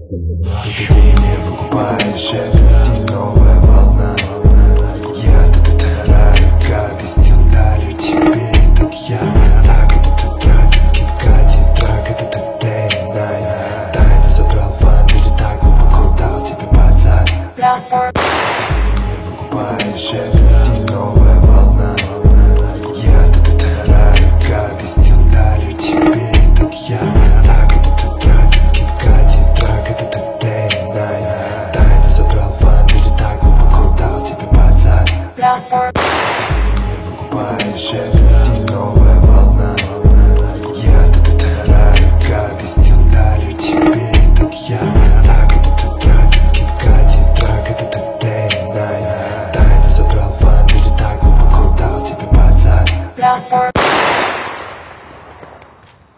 Ты не выкупаешь, этот стиль новая волна. Я этот рай, гадости дарю тебе этот я. Так этот трак, киткати, трак, этот дэй, дай. Тайно забрал фан, или так глубоко дал тебе пацан. Ты не выкупаешь.